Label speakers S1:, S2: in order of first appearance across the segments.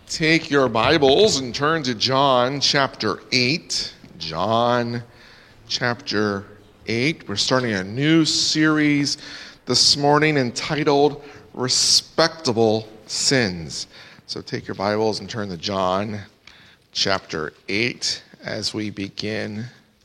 S1: Take your Bibles and turn to John chapter 8. John chapter 8. We're starting a new series this morning entitled Respectable Sins. So take your Bibles and turn to John chapter 8 as we begin.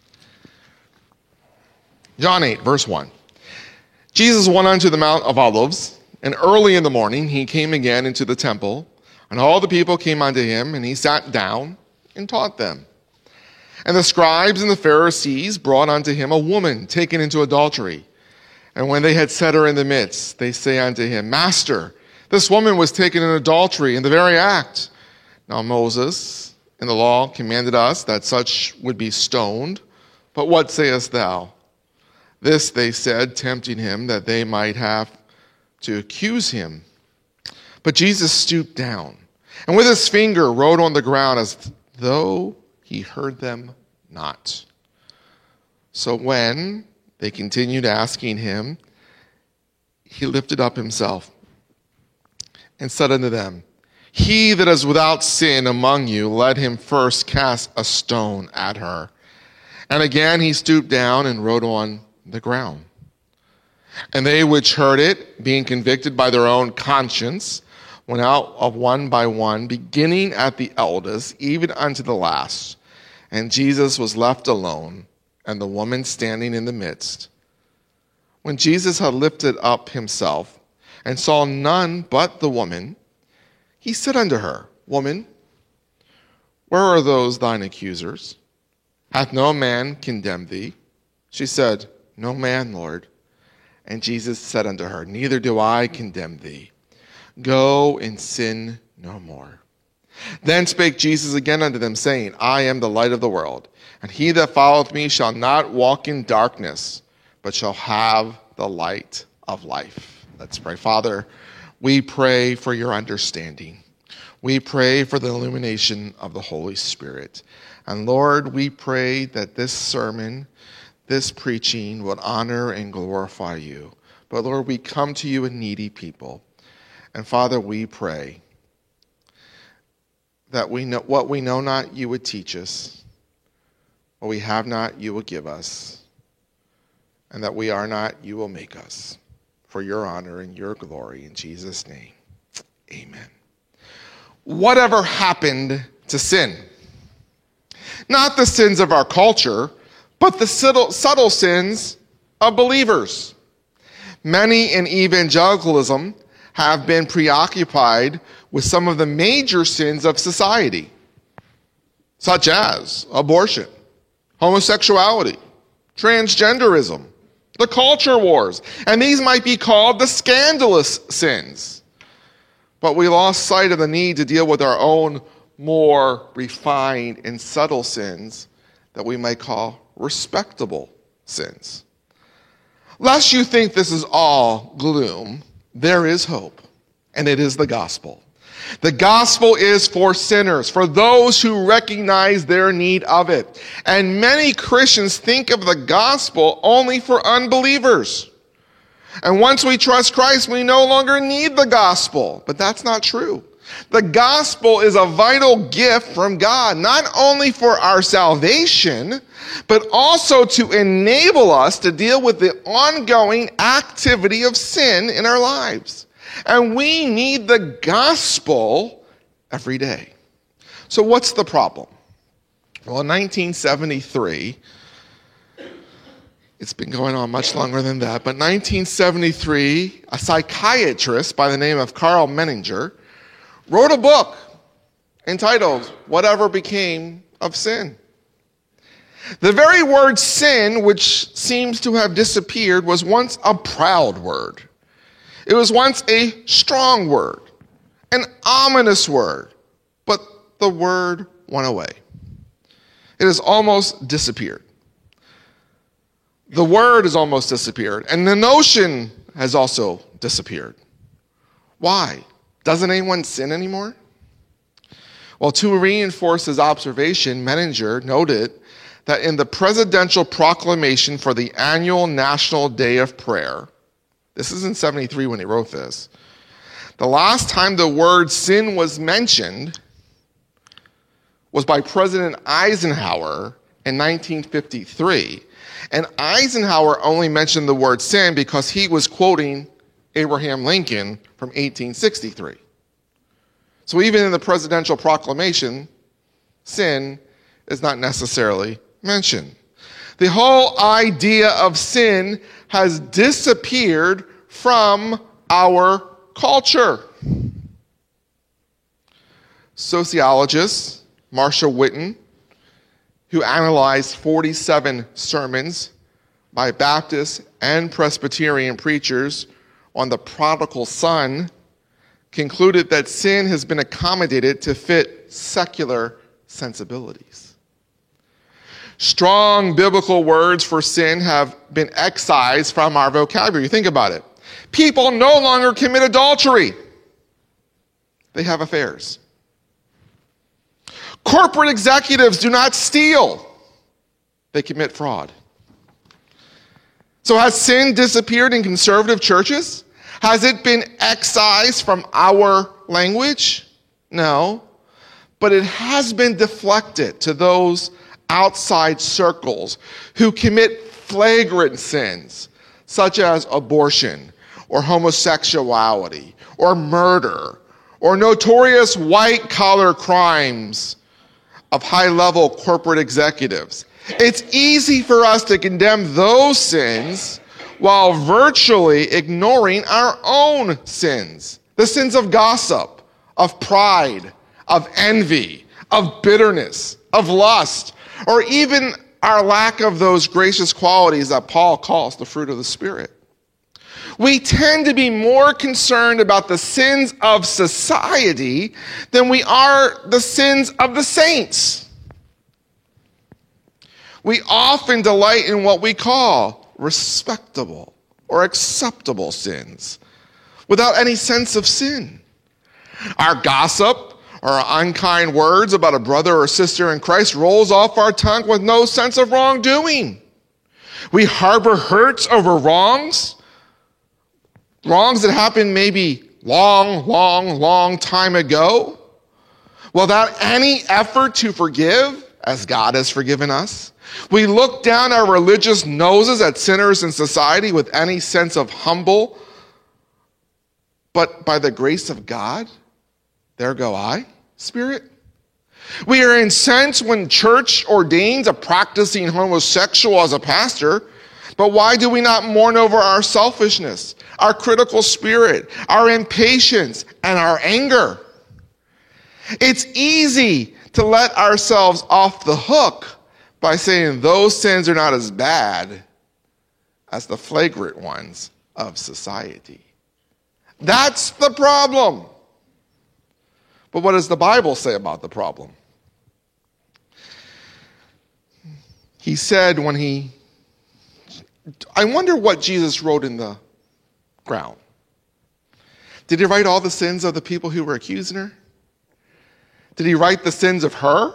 S1: John 8, verse 1. Jesus went unto the Mount of Olives, and early in the morning he came again into the temple, and all the people came unto him, and he sat down and taught them. And the scribes and the Pharisees brought unto him a woman taken into adultery. And when they had set her in the midst, they say unto him, Master, this woman was taken in adultery in the very act. Now Moses in the law commanded us that such would be stoned. But what sayest thou? This they said, tempting him, that they might have to accuse him. But Jesus stooped down, and with his finger wrote on the ground as though he heard them not. So when they continued asking him, he lifted up himself and said unto them, He that is without sin among you, let him first cast a stone at her. And again he stooped down and wrote on the ground. And they which heard it, being convicted by their own conscience, went out of one by one, beginning at the eldest, even unto the last. And Jesus was left alone, and the woman standing in the midst. When Jesus had lifted up himself, and saw none but the woman, he said unto her, Woman, where are those thine accusers? Hath no man condemned thee? She said, No man, Lord. And Jesus said unto her, Neither do I condemn thee. Go and sin no more. Then spake Jesus again unto them, saying, I am the light of the world, and he that followeth me shall not walk in darkness, but shall have the light of life. Let's pray. Father, we pray for your understanding. We pray for the illumination of the Holy Spirit. And Lord, we pray that this sermon, this preaching would honor and glorify you. But Lord, we come to you a needy people. And Father, we pray that we know what we know not, you would teach us. What we have not, you will give us. And that we are not, you will make us. For your honor and your glory, in Jesus' name. Amen. Whatever happened to sin? Not the sins of our culture, but the subtle sins of believers. Many in evangelicalism have been preoccupied with some of the major sins of society, such as abortion, homosexuality, transgenderism, the culture wars, and these might be called the scandalous sins. But we lost sight of the need to deal with our own more refined and subtle sins that we might call respectable sins. Lest you think this is all gloom, there is hope, and it is the gospel. The gospel is for sinners, for those who recognize their need of it. And many Christians think of the gospel only for unbelievers. And once we trust Christ, we no longer need the gospel. But that's not true. The gospel is a vital gift from God, not only for our salvation, but also to enable us to deal with the ongoing activity of sin in our lives. And we need the gospel every day. So what's the problem? Well, in 1973, it's been going on much longer than that, but 1973, a psychiatrist by the name of Karl Menninger wrote a book entitled, Whatever Became of Sin. The very word sin, which seems to have disappeared, was once a proud word. It was once a strong word, an ominous word, but the word went away. It has almost disappeared. The word has almost disappeared, and the notion has also disappeared. Why? Doesn't anyone sin anymore? Well, to reinforce his observation, Menninger noted that in the presidential proclamation for the annual National Day of Prayer, this is in 73 when he wrote this, the last time the word sin was mentioned, was by President Eisenhower in 1953. And Eisenhower only mentioned the word sin because he was quoting Abraham Lincoln from 1863. So even in the presidential proclamation, sin is not necessarily mentioned. The whole idea of sin has disappeared from our culture. Sociologist Marshall Witten, who analyzed 47 sermons by Baptist and Presbyterian preachers on the prodigal son, concluded that sin has been accommodated to fit secular sensibilities. Strong biblical words for sin have been excised from our vocabulary. Think about it. People no longer commit adultery. They have affairs. Corporate executives do not steal. They commit fraud. So has sin disappeared in conservative churches? Has it been excised from our language? No. But it has been deflected to those outside circles who commit flagrant sins, such as abortion, or homosexuality, or murder, or notorious white-collar crimes of high-level corporate executives. It's easy for us to condemn those sins while virtually ignoring our own sins. The sins of gossip, of pride, of envy, of bitterness, of lust, or even our lack of those gracious qualities that Paul calls the fruit of the Spirit. We tend to be more concerned about the sins of society than we are the sins of the saints. We often delight in what we call respectable or acceptable sins without any sense of sin. Our gossip or our unkind words about a brother or sister in Christ rolls off our tongue with no sense of wrongdoing. We harbor hurts over wrongs that happened maybe long time ago, without any effort to forgive as God has forgiven us. We look down our religious noses at sinners in society with any sense of humble, but by the grace of God, there go I, spirit. We are incensed when church ordains a practicing homosexual as a pastor, but why do we not mourn over our selfishness, our critical spirit, our impatience, and our anger? It's easy to let ourselves off the hook by saying those sins are not as bad as the flagrant ones of society. That's the problem. But what does the Bible say about the problem? He said I wonder what Jesus wrote in the ground. Did he write all the sins of the people who were accusing her? Did he write the sins of her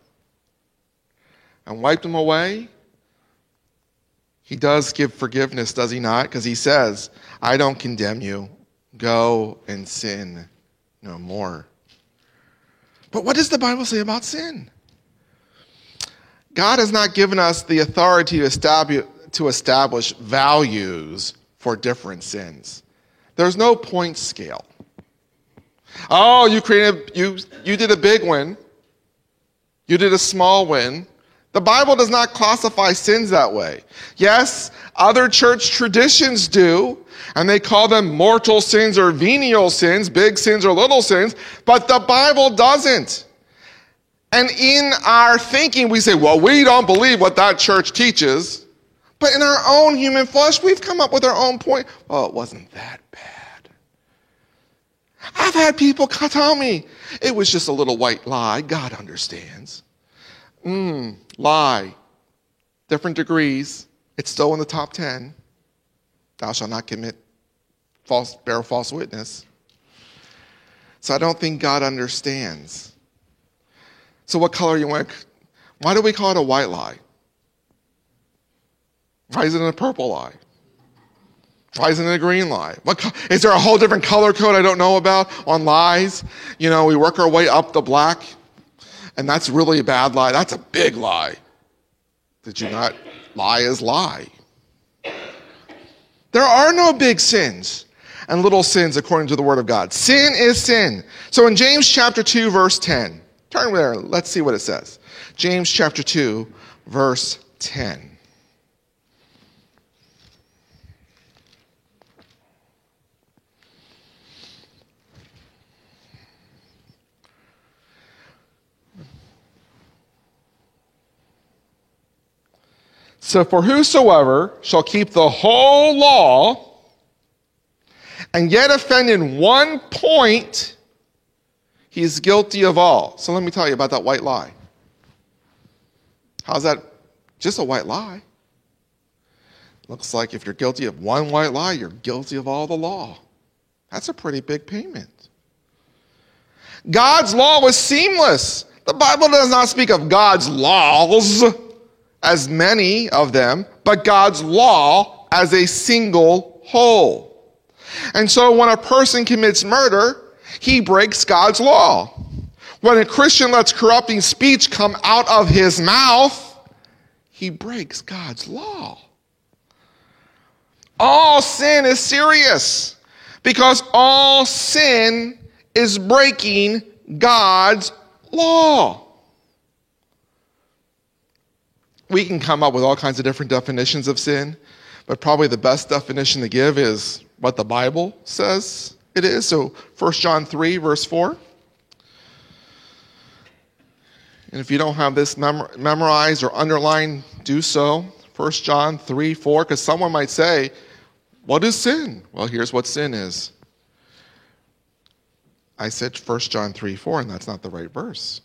S1: and wipe them away? He does give forgiveness, does he not? Because he says, I don't condemn you. Go and sin no more. But what does the Bible say about sin? God has not given us the authority to establish values for different sins. There's no point scale. Oh, you did a big one. You did a small one. The Bible does not classify sins that way. Yes, other church traditions do, and they call them mortal sins or venial sins, big sins or little sins, but the Bible doesn't. And in our thinking, we say, well, we don't believe what that church teaches. But in our own human flesh, we've come up with our own point. Well, it wasn't that bad. I've had people tell me, it was just a little white lie. God understands. Lie. Different degrees. It's still in the top 10. Thou shalt not bear false witness. So I don't think God understands. So what color you want? Why do we call it a white lie? Why isn't it a purple lie? Why isn't it a green lie? Is there a whole different color code I don't know about on lies? We work our way up the black. And that's really a bad lie. That's a big lie. Did you not? Lie is lie. There are no big sins and little sins according to the word of God. Sin is sin. So in James chapter 2, verse 10, turn there, let's see what it says. James chapter 2, verse 10. So for whosoever shall keep the whole law and yet offend in one point, he is guilty of all. So let me tell you about that white lie. How's that? Just a white lie. Looks like if you're guilty of one white lie, you're guilty of all the law. That's a pretty big payment. God's law was seamless. The Bible does not speak of God's laws as many of them, but God's law as a single whole. And so when a person commits murder, he breaks God's law. When a Christian lets corrupting speech come out of his mouth, he breaks God's law. All sin is serious because all sin is breaking God's law. We can come up with all kinds of different definitions of sin, but probably the best definition to give is what the Bible says it is. So 1 John 3, verse 4. And if you don't have this memorized or underlined, do so. 1 John 3, 4, because someone might say, what is sin? Well, here's what sin is. I said 1 John 3, 4, and that's not the right verse.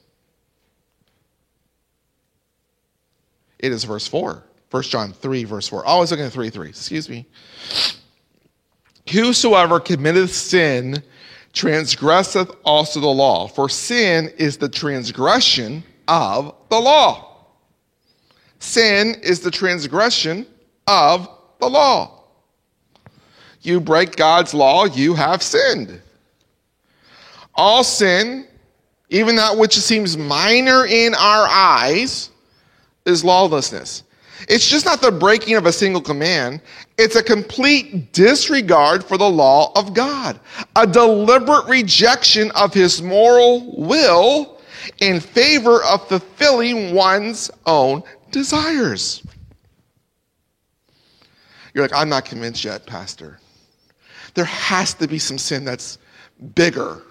S1: It is verse 4. 1 John 3, verse 4. Oh, I was looking at 3, 3. Excuse me. Whosoever committeth sin transgresseth also the law, for sin is the transgression of the law. Sin is the transgression of the law. You break God's law, you have sinned. All sin, even that which seems minor in our eyes, is lawlessness. It's just not the breaking of a single command. It's a complete disregard for the law of God. A deliberate rejection of his moral will in favor of fulfilling one's own desires. You're like, I'm not convinced yet, Pastor. There has to be some sin that's bigger.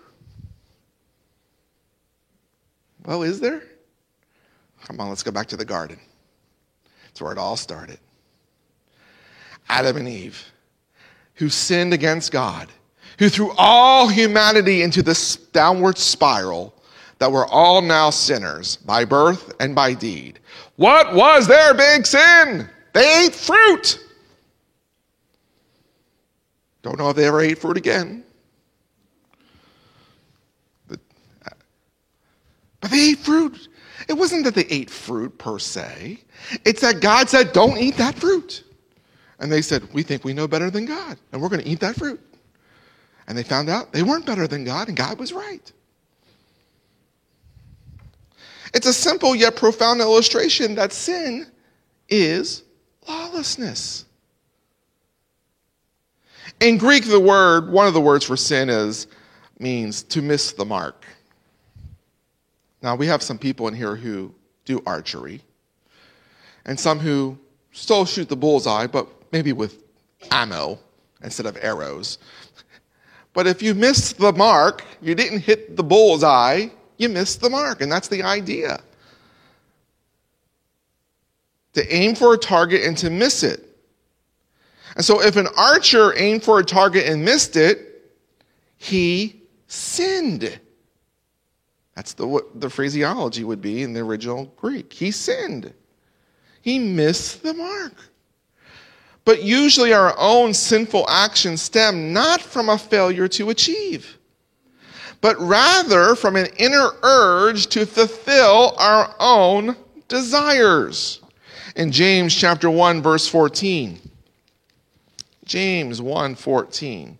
S1: Well, is there? Come on, let's go back to the garden. That's where it all started. Adam and Eve, who sinned against God, who threw all humanity into this downward spiral that we're all now sinners by birth and by deed. What was their big sin? They ate fruit. Don't know if they ever ate fruit again. But they ate fruit. It wasn't that they ate fruit per se. It's that God said, don't eat that fruit. And they said, we think we know better than God, and we're going to eat that fruit. And they found out they weren't better than God, and God was right. It's a simple yet profound illustration that sin is lawlessness. In Greek, one of the words for sin means to miss the mark. Now, we have some people in here who do archery, and some who still shoot the bullseye, but maybe with ammo instead of arrows. But if you miss the mark, you didn't hit the bullseye, you missed the mark, and that's the idea. To aim for a target and to miss it. And so if an archer aimed for a target and missed it, he sinned. That's the phraseology would be in the original Greek. He sinned. He missed the mark. But usually our own sinful actions stem not from a failure to achieve, but rather from an inner urge to fulfill our own desires. In James chapter 1, verse 14. James 1:14.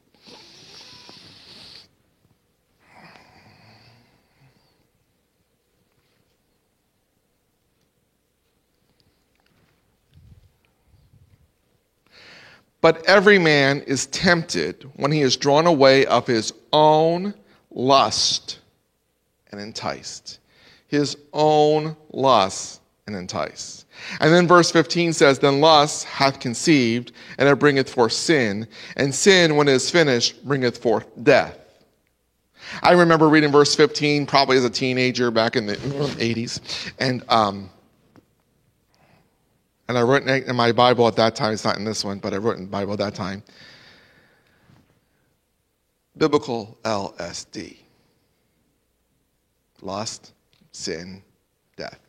S1: But every man is tempted when he is drawn away of his own lust and enticed. His own lust and enticed. And then verse 15 says, then lust hath conceived, and it bringeth forth sin, and sin, when it is finished, bringeth forth death. I remember reading verse 15 probably as a teenager back in the 80s. And I wrote in my Bible at that time, it's not in this one, but I wrote in the Bible at that time, biblical LSD. Lust, sin, death.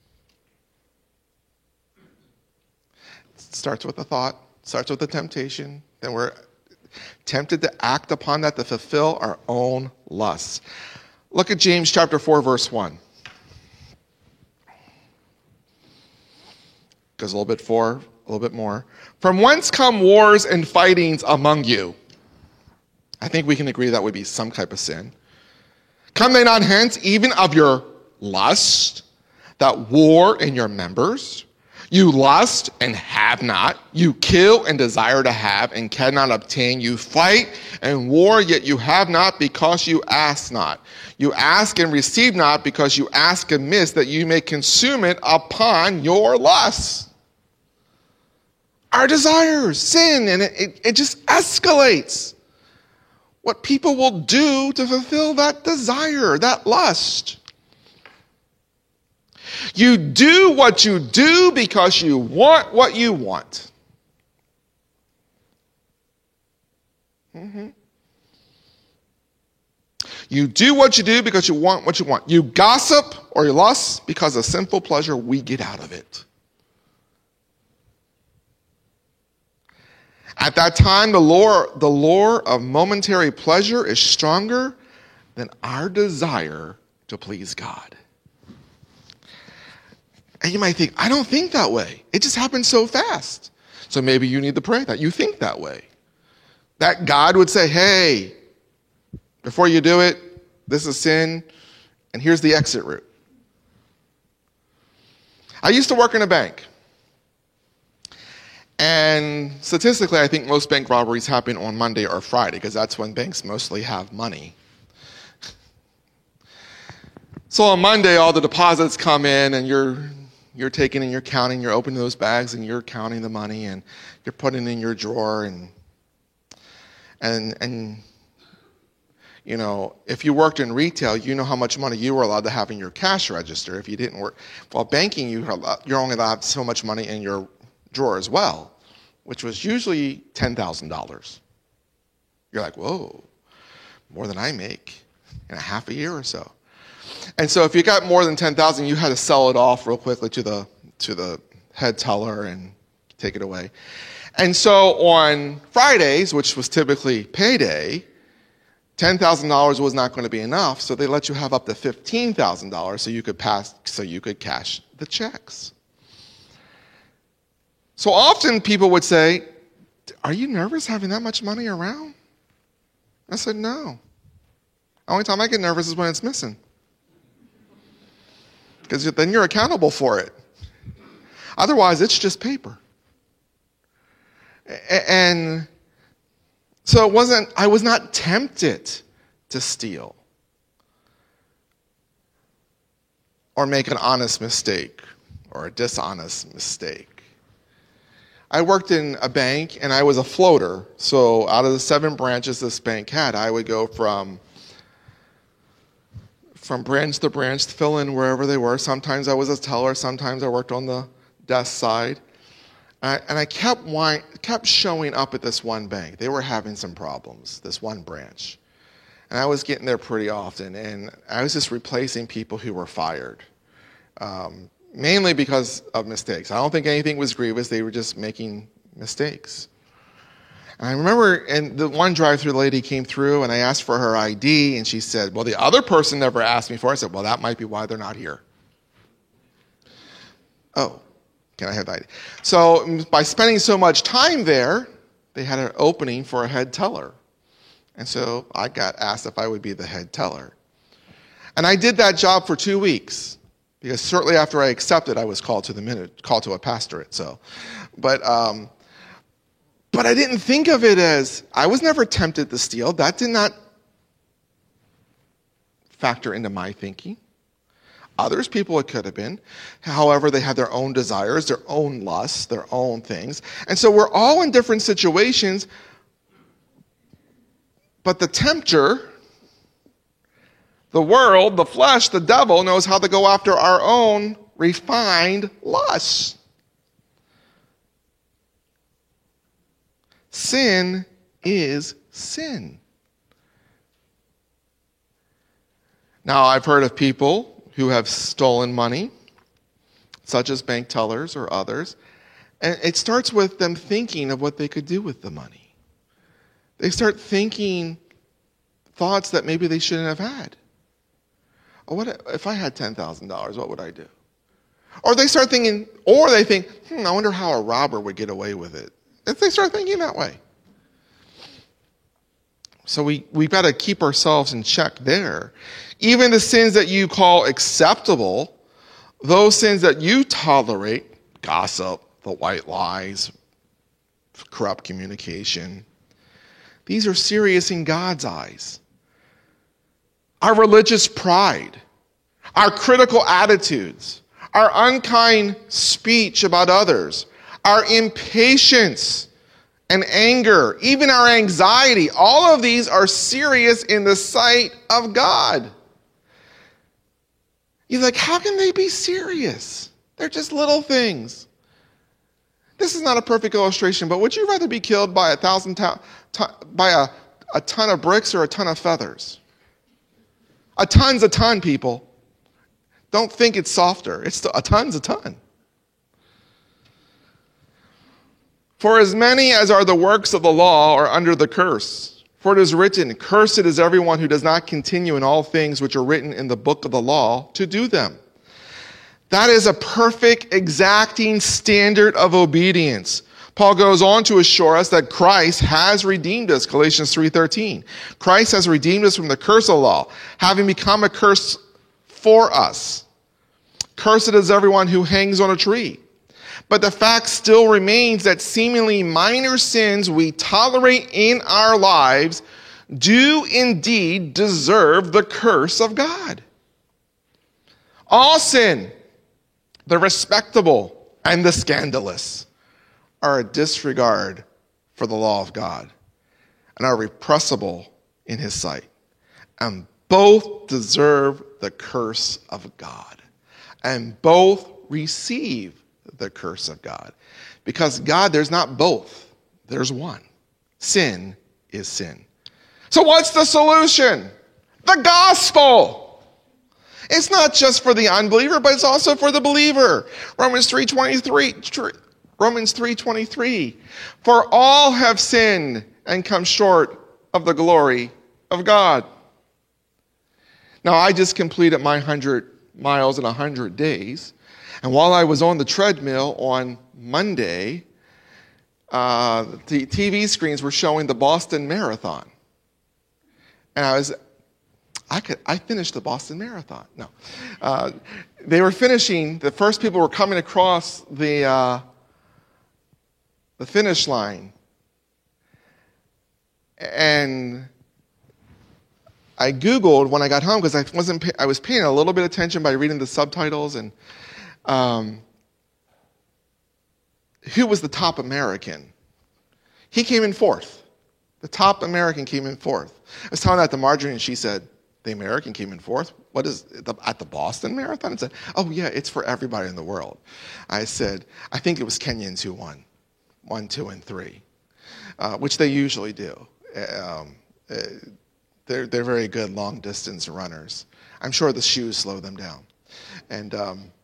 S1: It starts with a thought, starts with a temptation, then we're tempted to act upon that to fulfill our own lusts. Look at James chapter 4, verse 1. Goes a little bit more. From whence come wars and fightings among you? I think we can agree that would be some type of sin. Come they not hence even of your lust that war in your members? You lust and have not. You kill and desire to have and cannot obtain. You fight and war, yet you have not because you ask not. You ask and receive not because you ask amiss, that you may consume it upon your lusts. Our desires, sin, and it just escalates. What people will do to fulfill that desire, that lust. You do what you do because you want what you want. You do what you do because you want what you want. You gossip or you lust because of sinful pleasure we get out of it. At that time, the lure of momentary pleasure is stronger than our desire to please God. And you might think, I don't think that way. It just happens so fast. So maybe you need to pray that you think that way. That God would say, hey, before you do it, this is sin, and here's the exit route. I used to work in a bank. And statistically, I think most bank robberies happen on Monday or Friday, because that's when banks mostly have money. So on Monday, all the deposits come in, and you're taking and you're counting, you're opening those bags, and you're counting the money, and you're putting it in your drawer, and you know, if you worked in retail, you know how much money you were allowed to have in your cash register. If you didn't work, while banking, you're only allowed so much money in your drawer as well, which was usually $10,000. You're like, whoa, more than I make in a half a year or so. And so if you got more than $10,000, you had to sell it off real quickly to the head teller and take it away. And so on Fridays, which was typically payday, $10,000 was not going to be enough, so they let you have up to $15,000 so you could cash the checks. So often people would say, are you nervous having that much money around? I said, no. The only time I get nervous is when it's missing. Because then you're accountable for it. Otherwise, it's just paper. And so I was not tempted to steal or make an honest mistake or a dishonest mistake. I worked in a bank and I was a floater. So out of the 7 branches this bank had, I would go from branch to branch to fill in wherever they were. Sometimes I was a teller, sometimes I worked on the desk side. And I kept showing up at this one bank. They were having some problems, this one branch. And I was getting there pretty often, and I was just replacing people who were fired, mainly because of mistakes. I don't think anything was grievous. They were just making mistakes. And I remember, and the one drive-through lady came through, and I asked for her ID, and she said, well, the other person never asked me for it. I said, well, that might be why they're not here. Oh. Can I have that? So by spending so much time there, they had an opening for a head teller. And so I got asked if I would be the head teller. And I did that job for 2 weeks, because shortly after I accepted, I was called to a pastorate. But But I didn't think of it as, I was never tempted to steal. That did not factor into my thinking. Others people it could have been. However, they had their own desires, their own lusts, their own things. And so we're all in different situations. But the tempter, the world, the flesh, the devil knows how to go after our own refined lusts. Sin is sin. Now, I've heard of people who have stolen money, such as bank tellers or others, and it starts with them thinking of what they could do with the money. They start thinking thoughts that maybe they shouldn't have had. Oh, what if I had $10,000, what would I do? Or they start thinking, or they think, I wonder how a robber would get away with it. If they start thinking that way. So we've got to keep ourselves in check there. Even the sins that you call acceptable, those sins that you tolerate, gossip, the white lies, corrupt communication, these are serious in God's eyes. Our religious pride, our critical attitudes, our unkind speech about others, our impatience and anger, even our anxiety, all of these are serious in the sight of God. You're like, how can they be serious? They're just little things. This is not a perfect illustration, but would you rather be killed by a ton of bricks or a ton of feathers? A ton's a ton, people. Don't think it's softer. A ton's a ton. For as many as are the works of the law are under the curse. For it is written, cursed is everyone who does not continue in all things which are written in the book of the law to do them. That is a perfect, exacting standard of obedience. Paul goes on to assure us that Christ has redeemed us, Galatians 3:13. Christ has redeemed us from the curse of the law, having become a curse for us. Cursed is everyone who hangs on a tree. But the fact still remains that seemingly minor sins we tolerate in our lives do indeed deserve the curse of God. All sin, the respectable and the scandalous, are a disregard for the law of God and are repressible in his sight. And both deserve the curse of God. And both receive the curse of God. Because God, there's not both. There's one. Sin is sin. So what's the solution? The gospel. It's not just for the unbeliever, but it's also for the believer. Romans 3:23. For all have sinned and come short of the glory of God. Now, I just completed my 100 miles in 100 days. And while I was on the treadmill on Monday, the TV screens were showing the Boston Marathon. And I finished the Boston Marathon. No. They were finishing, the first people were coming across the finish line. And I Googled when I got home because I was paying a little bit of attention by reading the subtitles and who was the top American? He came in fourth. The top American came in fourth. I was telling that to Marjorie, and she said, the American came in fourth? What is at the Boston Marathon? I said, oh yeah, it's for everybody in the world. I said, I think it was Kenyans who won. 1, 2, and 3, which they usually do. They're very good long distance runners. I'm sure the shoes slow them down. And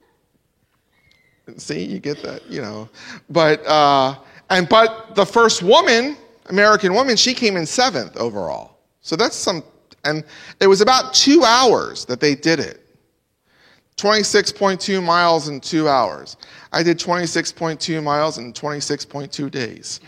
S1: see, you get that, But the first woman, American woman, she came in 7th overall. So that's and it was about 2 hours that they did it. 26.2 miles in 2 hours. I did 26.2 miles in 26.2 days.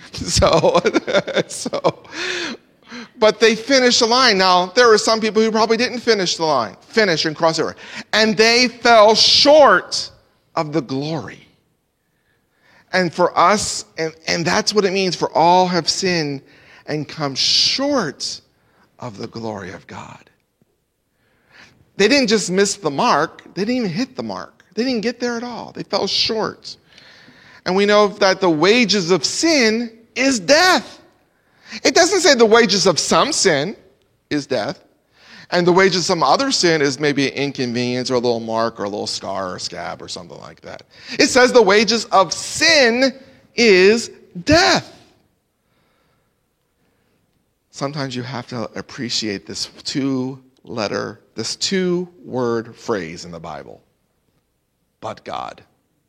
S1: But they finished the line. Now, there were some people who probably didn't finish the line, finish and cross over. And they fell short of the glory. And for us, and that's what it means, for all have sinned and come short of the glory of God. They didn't just miss the mark, they didn't even hit the mark. They didn't get there at all. They fell short. And we know that the wages of sin is death. It doesn't say the wages of some sin is death, and the wages of some other sin is maybe an inconvenience or a little mark or a little scar or scab or something like that. It says the wages of sin is death. Sometimes you have to appreciate this two-word phrase in the Bible. But God.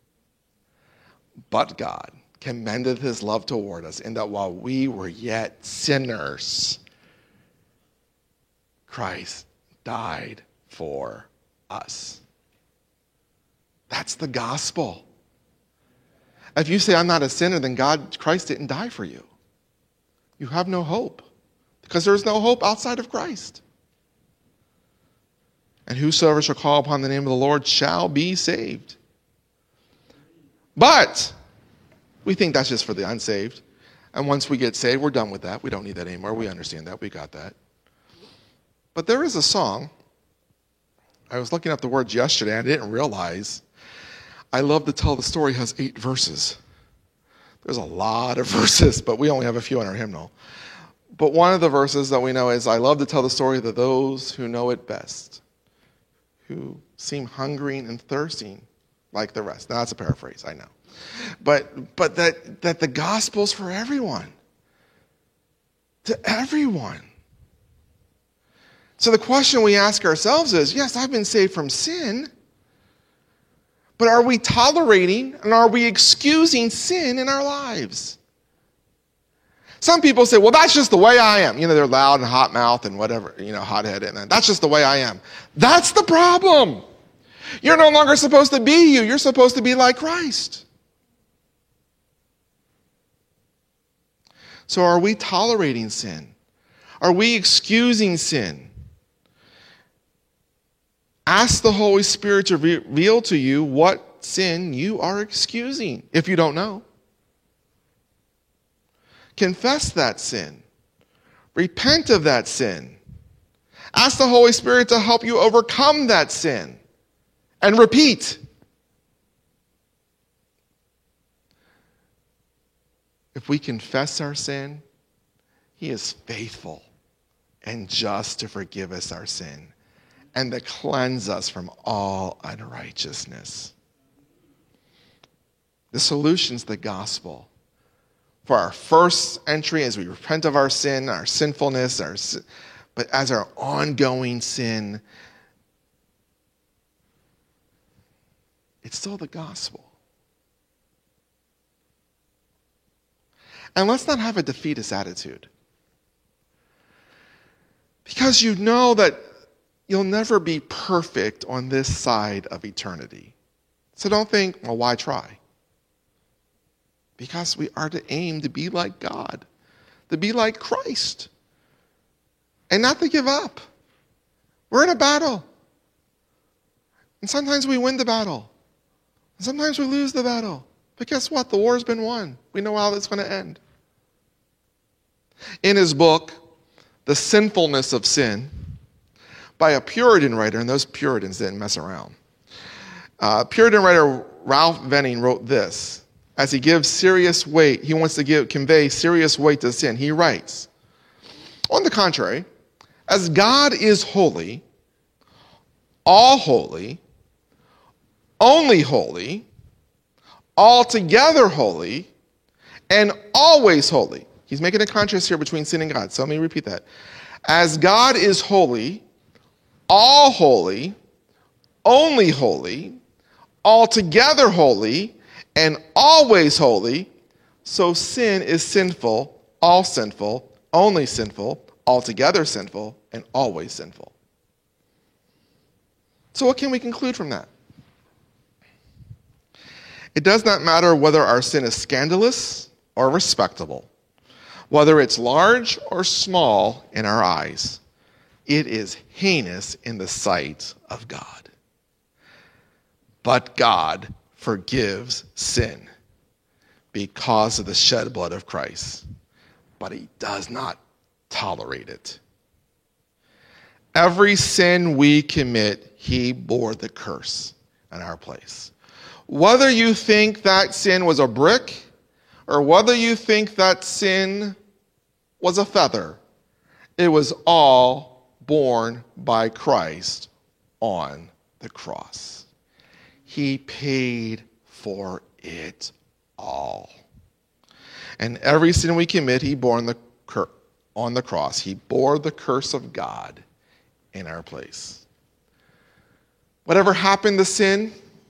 S1: But God commendeth his love toward us, in that while we were yet sinners, Christ died for us. That's the gospel. If you say, I'm not a sinner, then Christ didn't die for you. You have no hope, because there is no hope outside of Christ. And whosoever shall call upon the name of the Lord shall be saved. But we think that's just for the unsaved. And once we get saved, we're done with that. We don't need that anymore. We understand that. We got that. But there is a song. I was looking up the words yesterday, and I didn't realize I Love to Tell the Story has 8 verses. There's a lot of verses, but we only have a few in our hymnal. But one of the verses that we know is, I love to tell the story to those who know it best, who seem hungering and thirsting like the rest. Now, that's a paraphrase, I know. But that the gospel's for everyone. To everyone. So the question we ask ourselves is, yes, I've been saved from sin, but are we tolerating and are we excusing sin in our lives? Some people say, well, that's just the way I am. They're loud and hot-mouthed and whatever, hot-headed. And that's just the way I am. That's the problem. You're no longer supposed to be you. You're supposed to be like Christ. So are we tolerating sin? Are we excusing sin? Ask the Holy Spirit to reveal to you what sin you are excusing, if you don't know. Confess that sin. Repent of that sin. Ask the Holy Spirit to help you overcome that sin. And repeat. If we confess our sin, he is faithful and just to forgive us our sin and to cleanse us from all unrighteousness. The solution's the gospel. For our first entry, as we repent of our sin, our sinfulness, but as our ongoing sin, it's still the gospel. And let's not have a defeatist attitude. Because you know that you'll never be perfect on this side of eternity. So don't think, well, why try? Because we are to aim to be like God, to be like Christ, and not to give up. We're in a battle. And sometimes we win the battle. And sometimes we lose the battle. But guess what? The war's been won. We know how it's going to end. In his book, The Sinfulness of Sin, by a Puritan writer, and those Puritans didn't mess around. Puritan writer Ralph Venning wrote this. As he gives serious weight, he wants to convey serious weight to sin. He writes, on the contrary, as God is holy, all holy, only holy, altogether holy, and always holy. He's making a contrast here between sin and God. So let me repeat that. As God is holy, all holy, only holy, altogether holy, and always holy, so sin is sinful, all sinful, only sinful, altogether sinful, and always sinful. So what can we conclude from that? It does not matter whether our sin is scandalous or respectable, whether it's large or small in our eyes. It is heinous in the sight of God. But God forgives sin because of the shed blood of Christ, but he does not tolerate it. Every sin we commit, he bore the curse in our place. Whether you think that sin was a brick, or whether you think that sin was a feather, it was all borne by Christ on the cross. He paid for it all. And every sin we commit, he bore on the cross. He bore the curse of God in our place. Whatever happened to sin,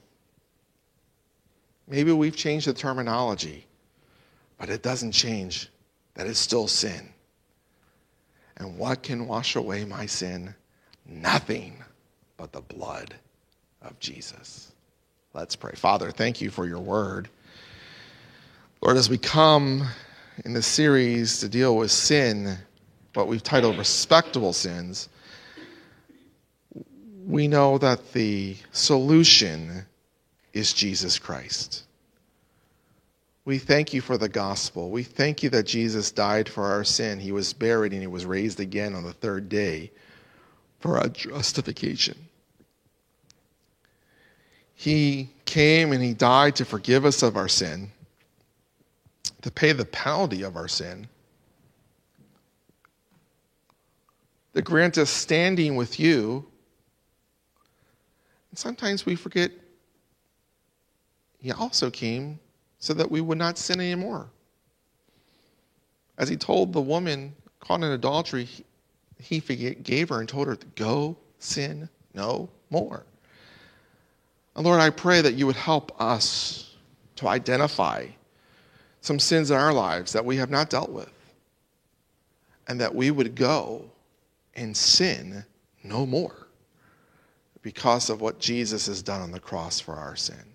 S1: maybe we've changed the terminology, but it doesn't change that it's still sin. And what can wash away my sin? Nothing but the blood of Jesus. Let's pray. Father, thank you for your word. Lord, as we come in this series to deal with sin, what we've titled Respectable Sins, we know that the solution is Jesus Christ. We thank you for the gospel. We thank you that Jesus died for our sin. He was buried and he was raised again on the third day for our justification. He came and he died to forgive us of our sin, to pay the penalty of our sin, to grant us standing with you. And sometimes we forget he also came so that we would not sin anymore. As he told the woman caught in adultery, he forgave her and told her to go sin no more. And Lord, I pray that you would help us to identify some sins in our lives that we have not dealt with, and that we would go and sin no more because of what Jesus has done on the cross for our sin.